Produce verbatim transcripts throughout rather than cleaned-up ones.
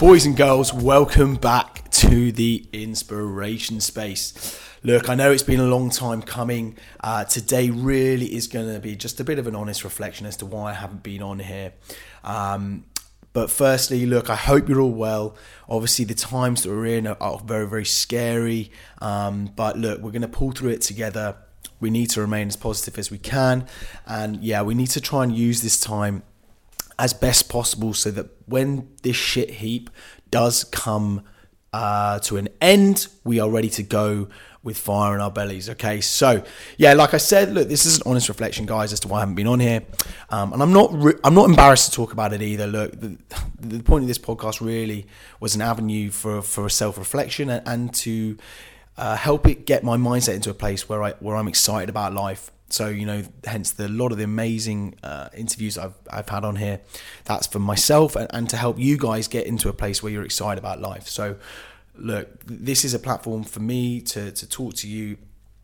Boys and girls, welcome back to the Inspiration Space. Look, I know it's been a long time coming. Uh, today really is going to be just a bit of an honest reflection as to why I haven't been on here. Um, but firstly, look, I hope you're all well. Obviously, the times that we're in are, are very, very scary. Um, but look, we're going to pull through it together. We need to remain as positive as we can. And yeah, we need to try and use this time as best possible so that when this shit heap does come uh, to an end, we are ready to go with fire in our bellies. Okay, so yeah, like I said, look, this is an honest reflection, guys, as to why I haven't been on here, um, and I'm not re- I'm not embarrassed to talk about it either. Look, the, the point of this podcast really was an avenue for for self-reflection and, and to uh, help it get my mindset into a place where I where I'm excited about life. So, you know, hence the lot of the amazing uh, interviews I've I've had on here. That's for myself and, and to help you guys get into a place where you're excited about life. So, look, this is a platform for me to to talk to you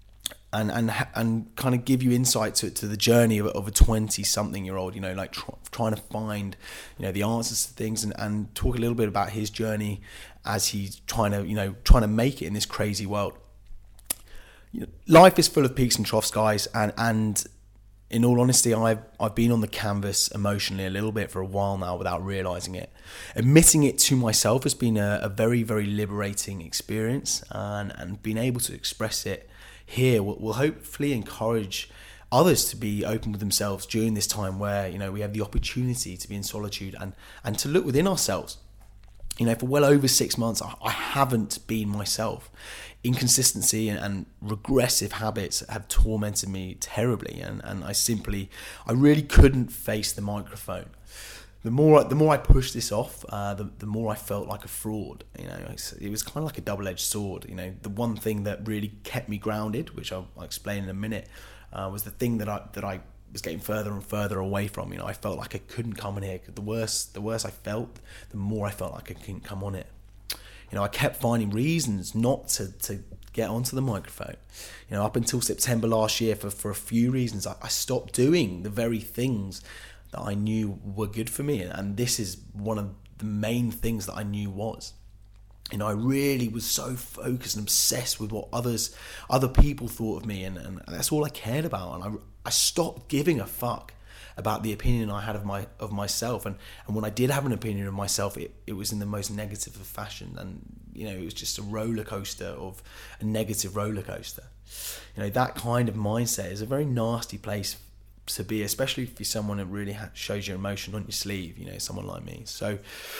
and and and kind of give you insight to to the journey of, of a twenty-something-year-old. You know, like tr- trying to find, you know, the answers to things and, and talk a little bit about his journey as he's trying to, you know, trying to make it in this crazy world. You know, life is full of peaks and troughs, guys, and and in all honesty, I've I've been on the canvas emotionally a little bit for a while now without realizing it. Admitting it to myself has been a, a very, very liberating experience, and and being able to express it here will, will hopefully encourage others to be open with themselves during this time where, you know, we have the opportunity to be in solitude and and to look within ourselves. You know, for well over six months, I, I haven't been myself. Inconsistency and, and regressive habits have tormented me terribly, and, and I simply, I really couldn't face the microphone. The more, the more I pushed this off, uh, the, the more I felt like a fraud. You know, it was kind of like a double-edged sword. You know, the one thing that really kept me grounded, which I'll, I'll explain in a minute, uh, was the thing that I that I was getting further and further away from. You know, I felt like I couldn't come in here. The worse, the worse I felt, the more I felt like I couldn't come on it. You know, I kept finding reasons not to, to get onto the microphone. You know, up until September last year, for, for a few reasons, I, I stopped doing the very things that I knew were good for me. And this is one of the main things that I knew was. You know, I really was so focused and obsessed with what others, other people thought of me. And, and that's all I cared about. And I, I stopped giving a fuck about the opinion I had of my of myself, and, and when I did have an opinion of myself, it, it was in the most negative of fashion, and you know, it was just a roller coaster of a negative roller coaster. You know, that kind of mindset is a very nasty place to be, especially if you're someone that really ha- shows your emotion on your sleeve. You know, someone like me. So,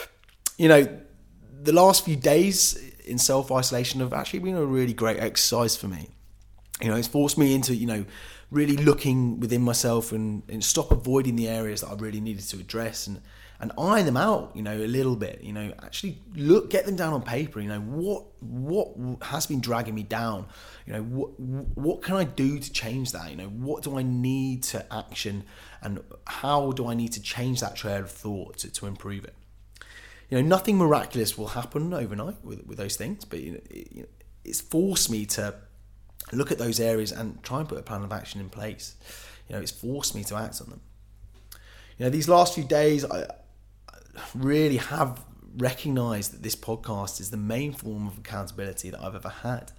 you know, the last few days in self-isolation have actually been a really great exercise for me. You know, it's forced me into, you know, really looking within myself and, and stop avoiding the areas that I really needed to address and, and iron them out, you know, a little bit, you know, actually look, get them down on paper, you know, what what has been dragging me down, you know, what what can I do to change that, you know, what do I need to action and how do I need to change that trail of thought to, to improve it. You know, nothing miraculous will happen overnight with, with those things, but you know, it, it's forced me to look at those areas and try and put a plan of action in place. You know, it's forced me to act on them. You know, these last few days, I really have recognised that this podcast is the main form of accountability that I've ever had.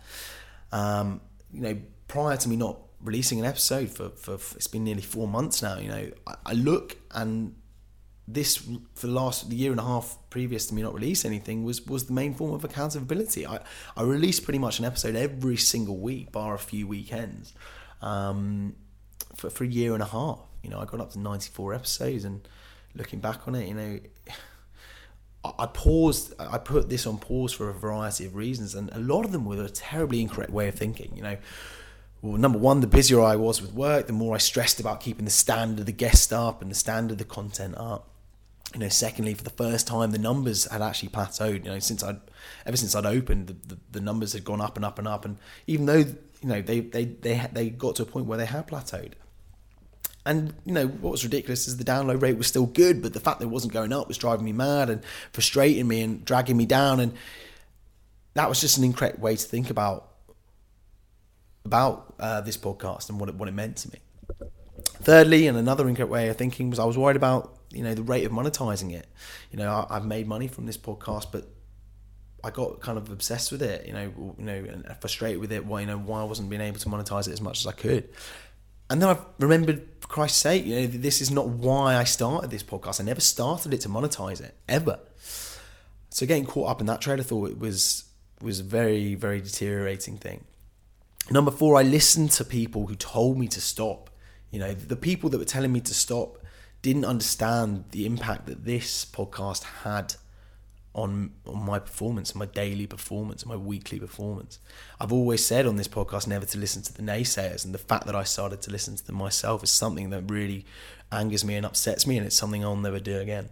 Um, you know, prior to me not releasing an episode for, for, for it's been nearly four months now, you know, I, I look and this, for the last the year and a half previous to me not release anything, was was the main form of accountability. I, I released pretty much an episode every single week, bar a few weekends, um, for, for a year and a half. You know, I got up to ninety-four episodes, and looking back on it, you know, I, I paused, I put this on pause for a variety of reasons, and a lot of them were a terribly incorrect way of thinking, you know. Well, number one, the busier I was with work, the more I stressed about keeping the standard of the guest up and the standard of the content up. You know, secondly, for the first time, the numbers had actually plateaued. You know, since I'd, ever since I'd opened, the, the, the numbers had gone up and up and up. And even though, you know, they they they they got to a point where they had plateaued. And, you know, what was ridiculous is the download rate was still good, but the fact that it wasn't going up was driving me mad and frustrating me and dragging me down. And that was just an incorrect way to think about about uh, this podcast and what it, what it meant to me. Thirdly, and another incorrect way of thinking was I was worried about you know, the rate of monetizing it. You know, I, I've made money from this podcast, but I got kind of obsessed with it, you know, you know, and frustrated with it. Why, you know, why I wasn't being able to monetize it as much as I could. And then I've remembered, for Christ's sake, you know, this is not why I started this podcast. I never started it to monetize it, ever. So getting caught up in that trail of thought was was a very, very deteriorating thing. Number four, I listened to people who told me to stop. You know, the people that were telling me to stop didn't understand the impact that this podcast had on, on my performance, my daily performance, my weekly performance. I've always said on this podcast never to listen to the naysayers, and the fact that I started to listen to them myself is something that really angers me and upsets me, and it's something I'll never do again.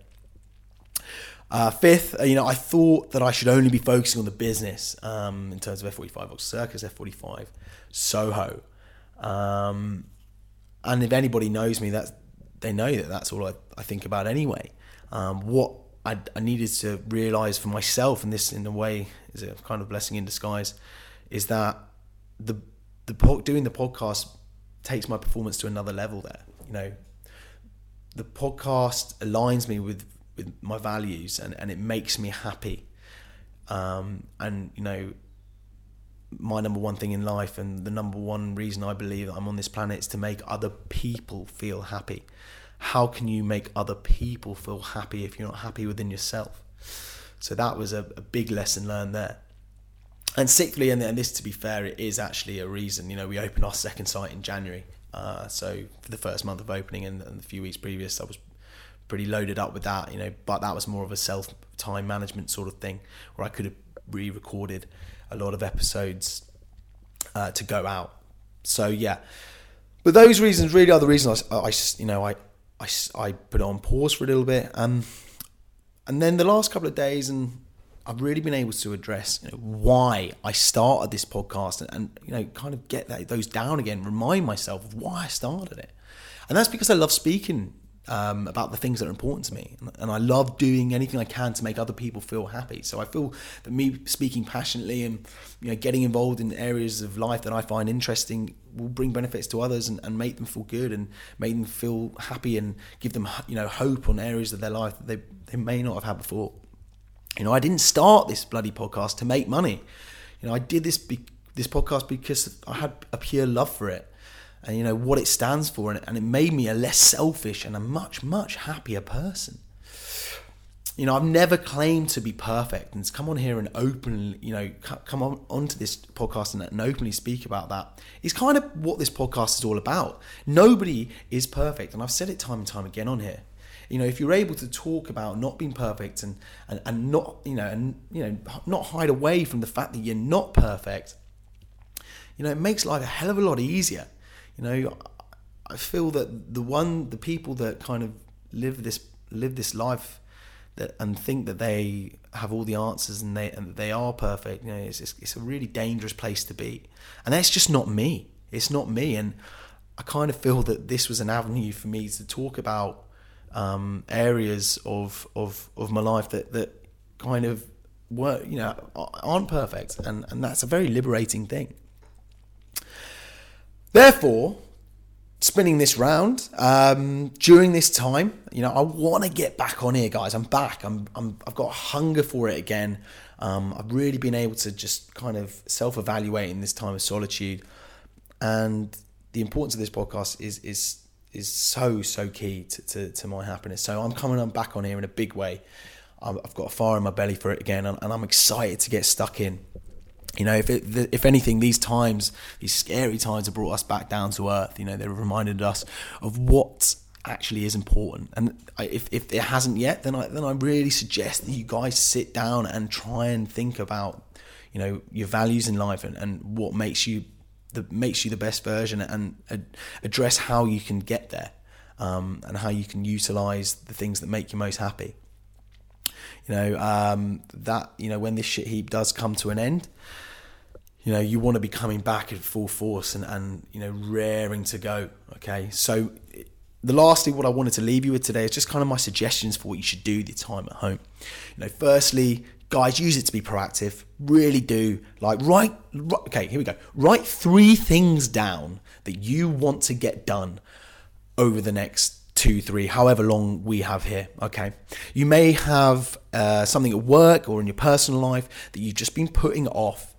Uh, fifth, you know, I thought that I should only be focusing on the business um, in terms of F forty-five Vox Circus, F forty-five Soho. Um, and if anybody knows me, that's, they know that that's all I, I think about anyway. Um, what I, I needed to realise for myself, and this in a way is a kind of blessing in disguise, is that the the doing the podcast takes my performance to another level there. You know, the podcast aligns me with, with my values, and, and it makes me happy. Um, and, you know, my number one thing in life, and the number one reason I believe that I'm on this planet, is to make other people feel happy. How can you make other people feel happy if you're not happy within yourself? So that was a, a big lesson learned there. And sixthly, and this, to be fair, it is actually a reason, you know, we opened our second site in January. Uh, so for the first month of opening and, and the few weeks previous, I was pretty loaded up with that, you know, but that was more of a self-time management sort of thing, where I could have re-recorded a lot of episodes uh, to go out. So yeah, but those reasons really are the reasons I, I you know, I, I, I put it on pause for a little bit. Um, and then the last couple of days, and I've really been able to address, you know, why I started this podcast, and, and you know, kind of get that, those down again, remind myself of why I started it. And that's because I love speaking um, about the things that are important to me. And, and I love doing anything I can to make other people feel happy. So I feel that me speaking passionately and, you know, getting involved in areas of life that I find interesting will bring benefits to others, and, and make them feel good, and make them feel happy, and give them, you know, hope on areas of their life that they, they may not have had before. You know, I didn't start this bloody podcast to make money. You know, I did this be- this podcast because I had a pure love for it, and, you know, what it stands for, and it, and it made me a less selfish and a much, much happier person. You know, I've never claimed to be perfect, and to come on here and openly, you know, come on onto this podcast and, and openly speak about that is kind of what this podcast is all about. Nobody is perfect, and I've said it time and time again on here. You know, if you're able to talk about not being perfect, and, and, and not, you know, and, you know, not hide away from the fact that you're not perfect, you know, it makes life a hell of a lot easier. You know, I feel that the one, the people that kind of live this, live this life that, and think that they have all the answers, and they, and that they are perfect, you know, it's, it's, it's a really dangerous place to be. And that's just not me. It's not me. And I kind of feel that this was an avenue for me to talk about um, areas of, of, of my life that, that kind of were, you know, aren't perfect. And, and that's a very liberating thing. Therefore, spinning this round, um, during this time, you know, I want to get back on here, guys. I'm back. I'm, I'm, I've got a hunger for it again. Um, I've really been able to just kind of self-evaluate in this time of solitude. And the importance of this podcast is, is, is so, so key to, to, to my happiness. So I'm coming on back on here in a big way. I've got a fire in my belly for it again, and, and I'm excited to get stuck in. You know, if it, if anything, these times, these scary times have brought us back down to earth. You know, they've reminded us of what actually is important. And if, if it hasn't yet, then I then I really suggest that you guys sit down and try and think about, you know, your values in life, and, and what makes you the makes you the best version, and uh, address how you can get there, um, and how you can utilize the things that make you most happy. You know, um, that, you know, when this shit heap does come to an end, you know, you want to be coming back in full force, and, and, you know, raring to go. Okay. So the last thing what I wanted to leave you with today is just kind of my suggestions for what you should do with your time at home. You know, firstly, guys, use it to be proactive. Really do. Like, write, okay, here we go. Write three things down that you want to get done over the next two, three, however long we have here, okay? You may have uh, something at work or in your personal life that you've just been putting off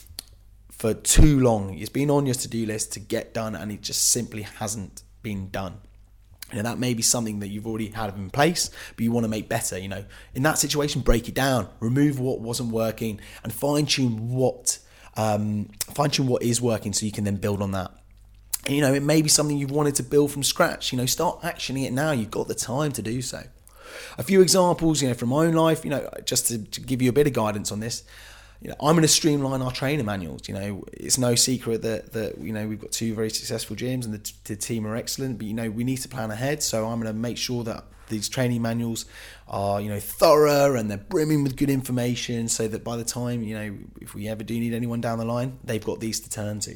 for too long. It's been on your to-do list to get done and it just simply hasn't been done. And that may be something that you've already had in place, but you want to make better. You know, in that situation, break it down, remove what wasn't working, and fine tune what um, fine tune what is working, so you can then build on that. And, you know, it may be something you've wanted to build from scratch. You know, start actioning it now. You've got the time to do so. A few examples, you know, from my own life. You know, just to, to give you a bit of guidance on this. You know, I'm going to streamline our trainer manuals. You know, it's no secret that, that you know, we've got two very successful gyms and the, the team are excellent, but, you know, we need to plan ahead. So I'm going to make sure that these training manuals are, you know, thorough and they're brimming with good information, so that by the time, you know, if we ever do need anyone down the line, they've got these to turn to.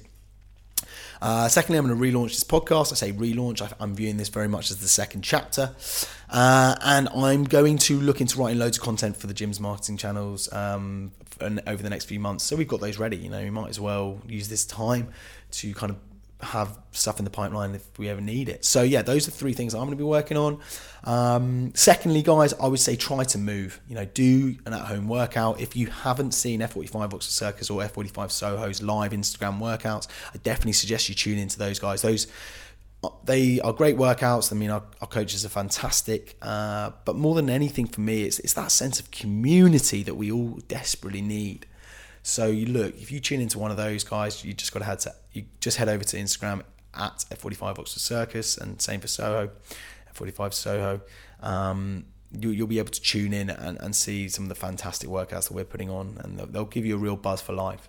Uh, secondly, I'm going to relaunch this podcast. I say relaunch, I, I'm viewing this very much as the second chapter. Uh, and I'm going to look into writing loads of content for the gym's marketing channels um, and over the next few months. So we've got those ready. You know, we might as well use this time to kind of have stuff in the pipeline if we ever need it. So yeah, those are three things I'm going to be working on. Um, secondly, guys, I would say try to move. You know, do an at-home workout. If you haven't seen F forty-five Oxford Circus or F forty-five Soho's live Instagram workouts, I definitely suggest you tune into those guys. Those they are great workouts. I mean, our, our coaches are fantastic. Uh, but more than anything for me, it's it's that sense of community that we all desperately need. So you look, if you tune into one of those guys, you just got to head to you just head over to Instagram at F forty-five Oxford Circus, and same for Soho, F forty-five Soho. Um, you, you'll be able to tune in and, and see some of the fantastic workouts that we're putting on, and they'll, they'll give you a real buzz for life.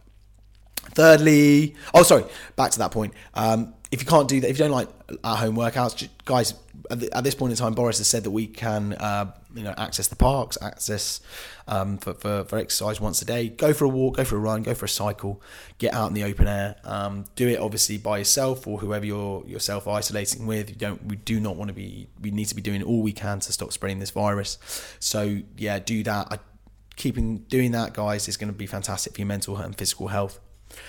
Thirdly, oh sorry, back to that point. Um, if you can't do that, if you don't like at-home workouts, guys, at, the, at this point in time, Boris has said that we can, uh, you know, access the parks, access um, for, for for exercise once a day. Go for a walk, go for a run, go for a cycle, get out in the open air. Um, do it obviously by yourself or whoever you're you're self-isolating with. You don't, we do not want to be. We need to be doing all we can to stop spreading this virus. So yeah, do that. I, keeping doing that, guys, is going to be fantastic for your mental and physical health.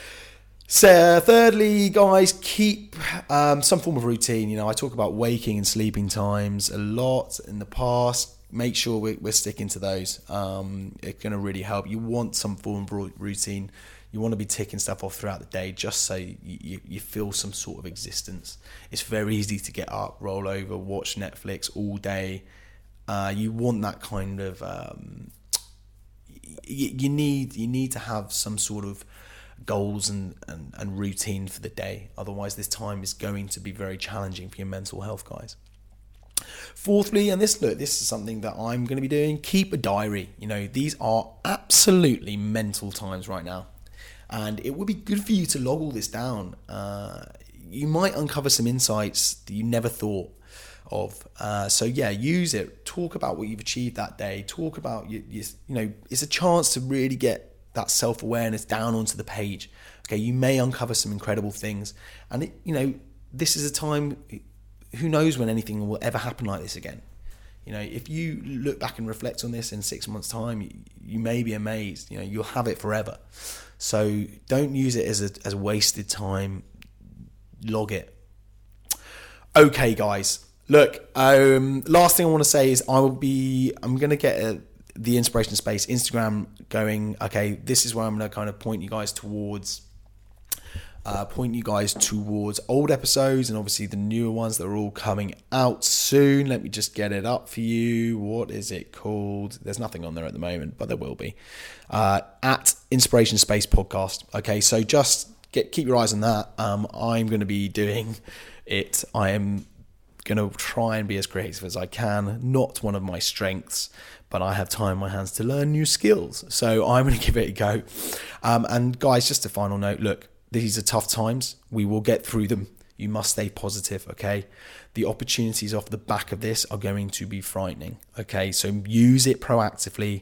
So thirdly, guys, keep um, some form of routine. You know, I talk about waking and sleeping times a lot in the past. Make sure we're, we're sticking to those. Um, it's going to really help. You want some form of routine. You want to be ticking stuff off throughout the day just so you, you, you feel some sort of existence. It's very easy to get up, roll over, watch Netflix all day. Uh, you want that kind of... Um, you, you need you need to have some sort of goals and, and, and routine for the day. Otherwise, this time is going to be very challenging for your mental health, guys. Fourthly, and this look, this is something that I'm going to be doing, keep a diary. You know, these are absolutely mental times right now. And it would be good for you to log all this down. Uh, you might uncover some insights that you never thought of. Uh, so yeah, use it. Talk about what you've achieved that day. Talk about, you, you, you know, it's a chance to really get that self-awareness down onto the page. Okay, you may uncover some incredible things, and it, you know, this is a time, who knows when anything will ever happen like this again. You know, if you look back and reflect on this in six months time, you, you may be amazed. You know, you'll have it forever. So don't use it as a as wasted time. Log it. Okay, guys, look, um last thing I want to say is I will be I'm going to get a the Inspiration Space Instagram going. Okay, this is where I'm going to kind of point you guys towards uh, point you guys towards old episodes and obviously the newer ones that are all coming out soon. Let me just get it up for you. What is it called? There's nothing on there at the moment, but there will be. Uh, at Inspiration Space Podcast. Okay, so just get keep your eyes on that. Um, I'm going to be doing it. I am going to try and be as creative as I can. Not one of my strengths, but I have time on my hands to learn new skills. So I'm going to give it a go. Um, and guys, just a final note, look, these are tough times. We will get through them. You must stay positive, okay? The opportunities off the back of this are going to be frightening, okay? So use it proactively.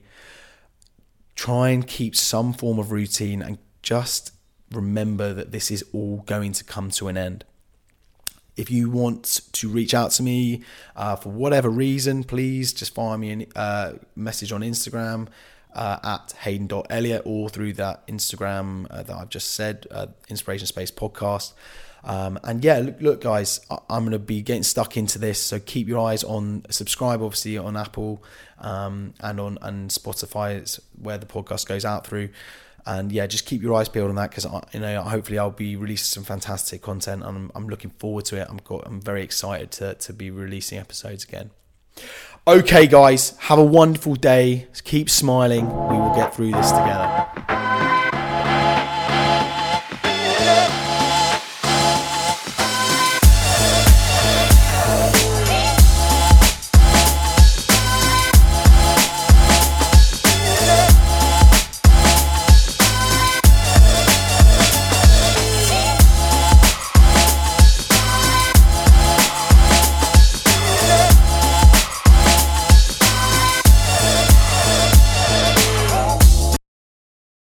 Try and keep some form of routine and just remember that this is all going to come to an end. If you want to reach out to me uh, for whatever reason, please just fire me a uh, message on Instagram uh, at hayden dot elliott or through that Instagram uh, that I've just said, uh, Inspiration Space Podcast. Um, and yeah, look, look, guys, I, I'm going to be getting stuck into this. So keep your eyes on, subscribe obviously on Apple um, and on and Spotify. It's where the podcast goes out through. And yeah, just keep your eyes peeled on that, because you know hopefully I'll be releasing some fantastic content, and I'm, I'm looking forward to it. I'm got, I'm very excited to to be releasing episodes again. Okay, guys, have a wonderful day. Keep smiling. We will get through this together.